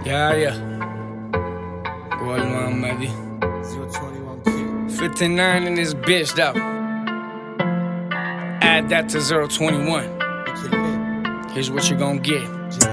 Yeah. Gold Muhammadi. 59 in this bitch though. Add that to 021. Here's what you gon' get.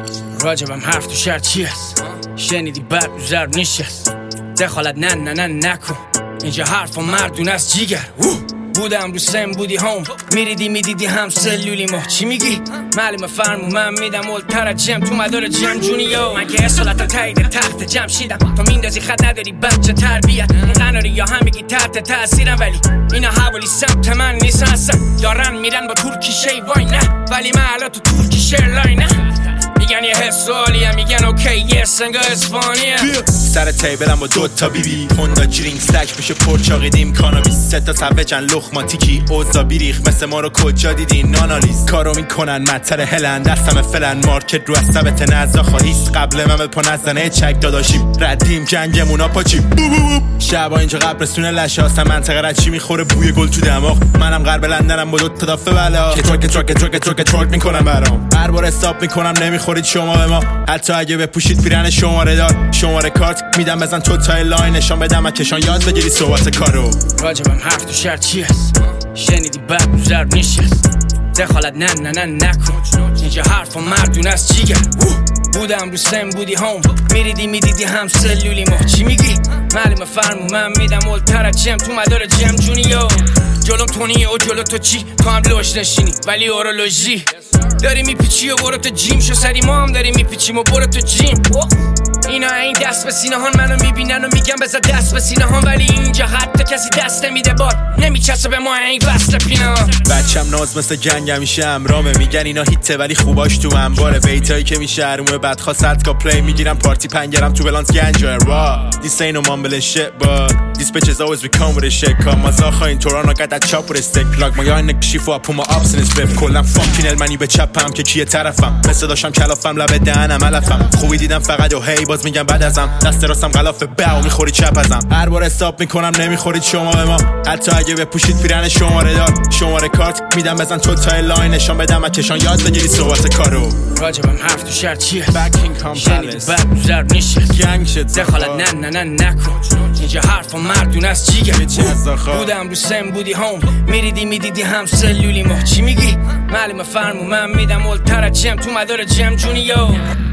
راجبم حرف تو شهر چی هست؟ شنیدی بد ضرب نشست. دخالت نه نکن. اینجا حرف و مردون از جیگر. بودم رو سن بودی هم میریدی میدیدی هم سلولی ما چی میگی؟ معلومه فرمو من میدم اولتر جم تو مدار جم جونیو من که اصالت تایید تخت جم شیدم تو میندازی خط نداری بچه تربیت این قناری یا هم میگی تحت تأثیرم ولی اینا حوالی سمت من نیست اصلا یارن میرن با ترکی شی وای نه ولی من الان تو ترکی شیر لاینه میگن یه حسالیم میگن اوکی یه سنگا اسپانیه سر تیبلم با دوتا بیبی هوندا جرینگ سلک بشه پرچاقیدیم کانابیس ستا سوجن لخماتیکی اوزا بیریخ مثل ما رو کجا دیدین نانالیز کارو میکنن مطر هلن دستم فلن مارکت رو از ثبت نزا خواهیست قبل من به پا نزنه چک داداشیم ردیم جنگمونا پاچی شبا اینجا قبرستون لشه هستم منطقه رچی میخوره بوی گل تو دماغ منم غرب لندنم با دوتا دافه بلا که ترک میکنم برام هر بار استاپ میکنم نمیخورید شما به ما حتی اگه بپوشید پیرن شماره دار شماره کارت میدم بزن تو تای لاین نشان بدم کشان یاد بگیری صحبت کارو راجبم حرف تو شهر چی هست شنیدی بد ضرب نشست دخالت نه نکن اینجا حرف و مردون از جیگر بودم رو سن بودی هم میریدی میدیدی هم سلولی ما چی میگی؟ معلومه فرمو من میدم اولتر جم تو مدار جم جونیو جلوم تونیه و جلو تو چی؟ تو هم لوش نشینی ولی اورولوژی داری میپیچی و برو تو جیم شو سری ما هم داری میپیچیم و برو تو جیم اینا این دست به سینه هان منو میبینن و میگن بذار دست به سینه هان ولی اینجا حتی کسی دست نمیده بار نمیچسه به ما این وصل پینه ها بچم ناز مثل جنگ همیشه امرامه میگن اینا هیته ولی خوباش تو انباره بیتایی که میشه ارموه بدخوا صدکا پلی میگیرم پارتی پنگرم تو بلانس گنجا را This ain't no mumbling shit but these bitches always be come with a shit come مزاخا این توران got that chop with a stick plug my yarn neck shift up put my ups in his flip کلم fucking المنی به چپم که کیه طرفم مثل داشتم کلافم لب دهنم علفم خوبی دیدم فقط و هی باز میگم بعد ازم دست راستم غلاف باو میخوری چپ ازم هر بار استاپ میکنم نمیخورید شما به ما حتی اگه بپوشید پیرن شماره دار شماره کارت میدم بزن تو تای لاین نشان بدم کشان یاد بگیری صحبت کارو راجبم حرف تو شهر چیه بکینگهام پالیس بد ضرب نشست گنگ شد دخالت نه نکن اینجا حرف و مردون از جیگر بودم رو سن بودی هم میریدی میدیدی هم سلولی ما چی میگی؟ معلومه فرمو من میدم اولتر جم تو مدار جم جونیو